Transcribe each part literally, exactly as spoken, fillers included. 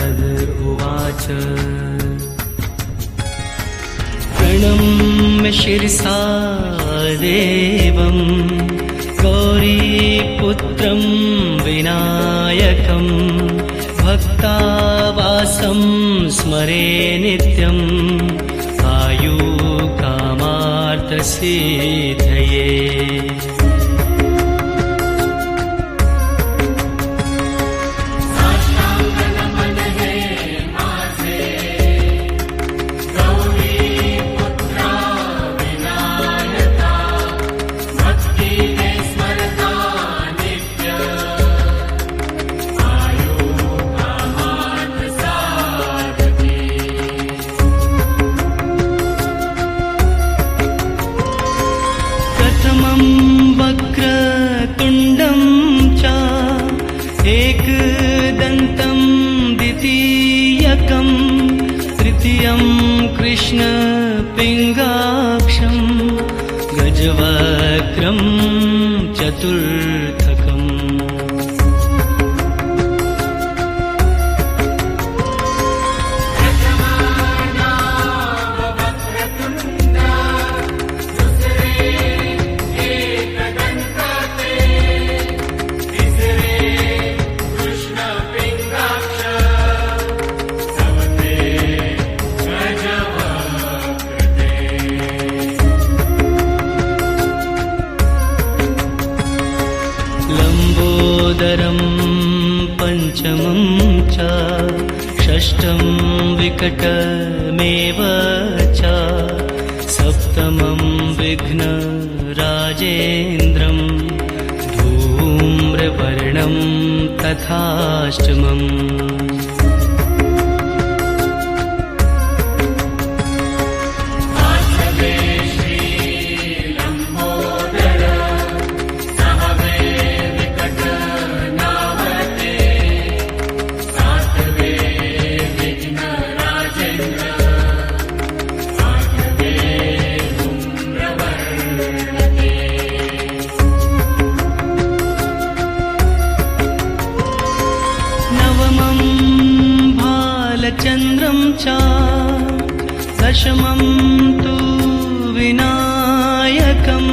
नारद उवाच प्रणम्य शिरसा देवम् गौरीपुत्रं विनायकं भक्तावासं स्मरे नित्यम् आयुकामार्थसिद्धये। वक्रतुण्डं च एकदन्तं द्वितीयकं तृतीयं कृष्णपिङ्गाक्षं गजवक्त्रं चतुर्थकम्। लम्बोदरं पञ्चमं च षष्ठं विकटमेव च सप्तमं विघ्नराजेन्द्रं धूम्रवर्णं तथाष्टमम्। चन्द्रं च दशमं तु विनायकम्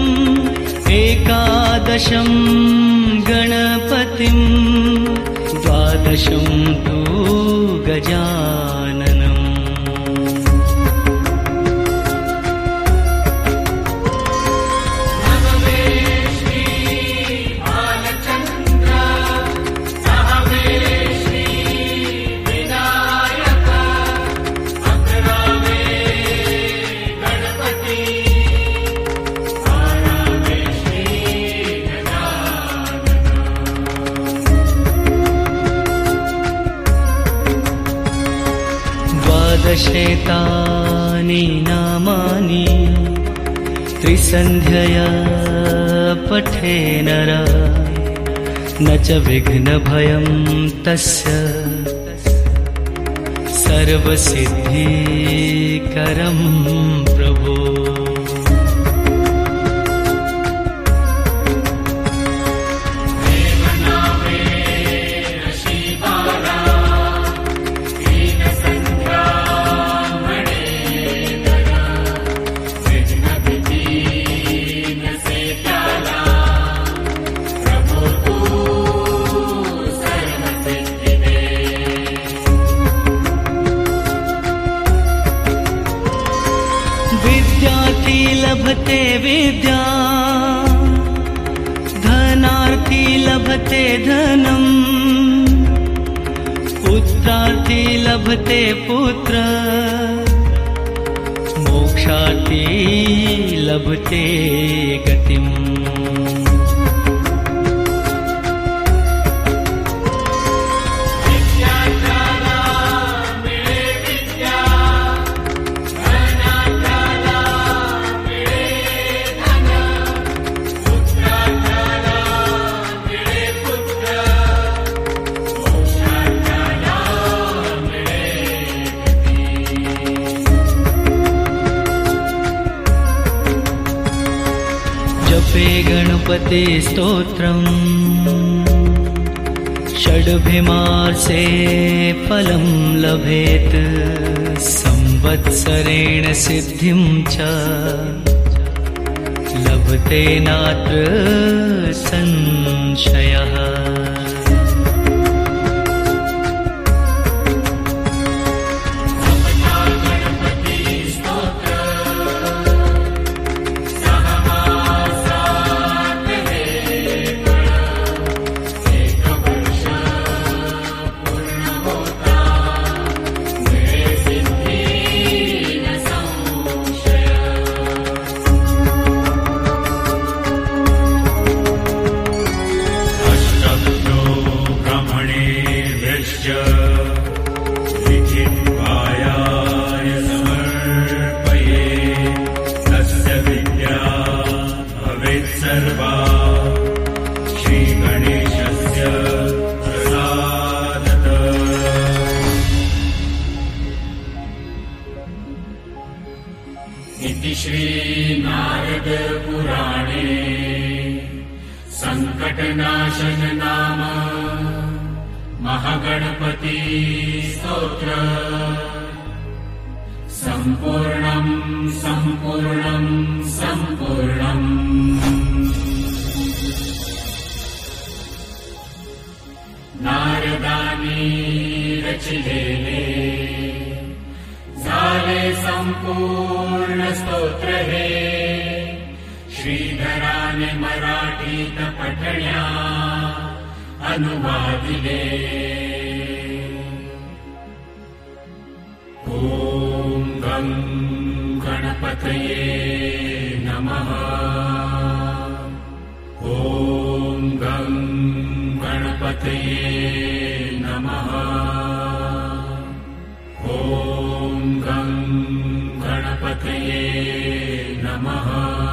एकादशं गणपतिं द्वादशं तु गजाननम्। द्वादशेतानि नामानि त्रिसन्ध्यया पठे नर न च विघ्नभयं तस्य सर्वसिद्धिकरं प्रभो। विद्यार्थी लभते विद्या धनार्थी लभते धनम् पुत्रार्थी लभते पुत्र मोक्षार्थी लभते गतिम्। जपे गणपते स्तोत्रम् षड्भिमासे फलं लभेत संवत्सरेण सिद्धिं च लभते नात्र संशयः। इति श्री नारद पुराणे संकटनाशन नाम महागणपति स्तोत्र संपूर्णं संपूर्णं संपूर्णम्। नारदानी रचिलेले झाले संपूर्ण स्तोत्र हे श्रीधराने मराठीत पठण्या अनुवादिले। ॐ गं गणपतये नमः। ॐ गं गणपतये नमः। ॐ गं गणपतये नमः।